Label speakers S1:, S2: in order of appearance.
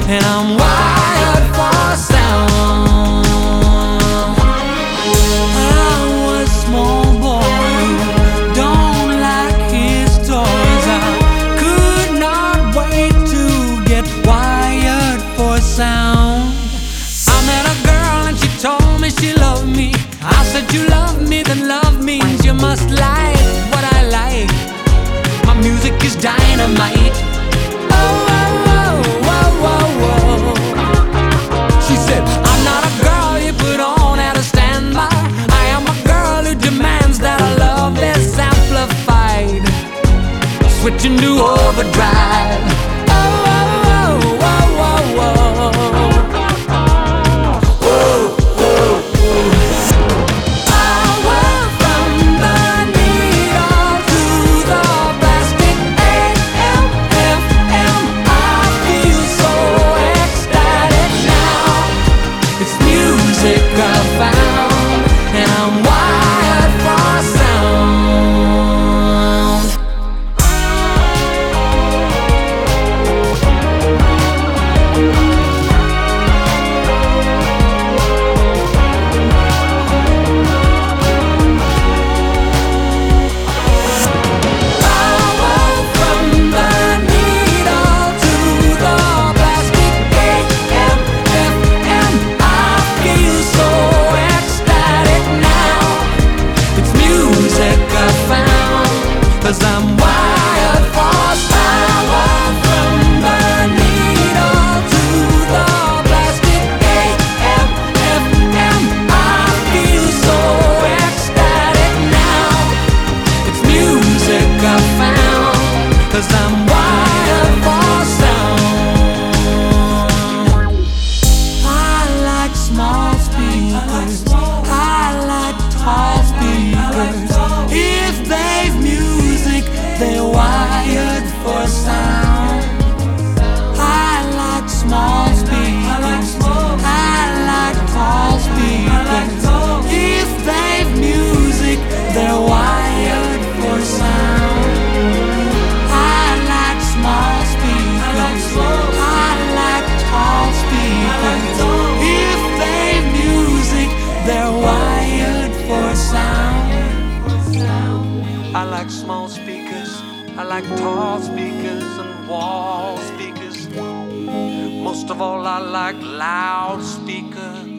S1: and I'm wired for sound. I was a small boy who don't like his toys. I could not wait to get wired for sound. I met a girl and she told me she loved me. I said, you love me, then love means you must like what I like. My music is dynamite. Oh, oh, oh, oh, oh, oh. She said, I'm not a girl you put on at a standby. I am a girl who demands that our love is amplified, switching to overdrive. Oh, oh, oh, oh, oh, oh. Cause I'm wired for sound. From the needle to the plastic AM, FM, I feel so ecstatic now. It's music I found. Cause I'm wired for sound. I like small speakers, I like tall speakers. If they've music, they're wired for sound. I like small speakers, I like tall speakers. If they've music, they're wired for sound. I like small speakers, I like tall speakers. If they've music, they're wired for sound. I like small speakers, I like tall speakers and wall speakers. Most of all, I like loud speakers.